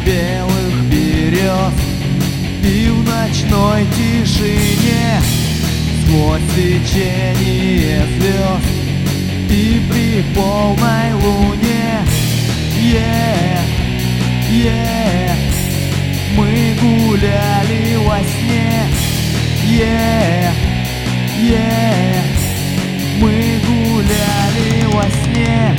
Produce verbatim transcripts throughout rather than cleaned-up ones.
белых берез и в ночной тишине, сквозь течение звезд и при полной луне. Yeah, yeah, мы гуляли во сне. Yeah, yeah, мы гуляли во сне.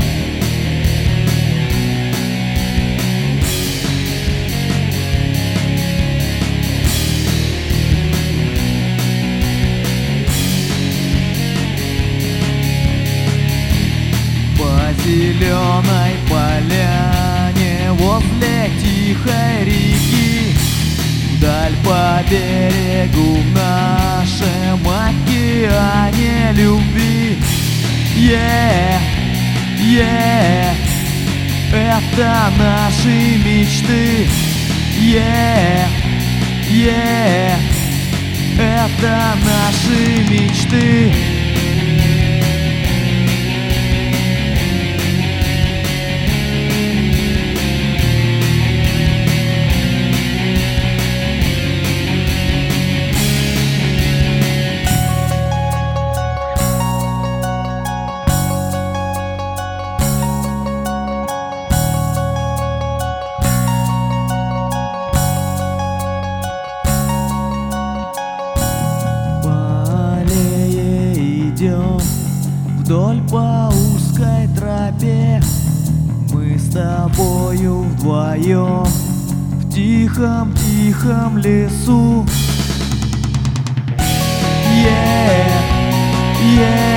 По зеленой поляне возле тихой реки, вдаль по берегу в нашем океане любви. Yeah, yeah, это наши мечты. Yeah, yeah, это наши мечты. Идем вдоль по узкой тропе, мы с тобою вдвоем в тихом-тихом лесу. Yeah, yeah.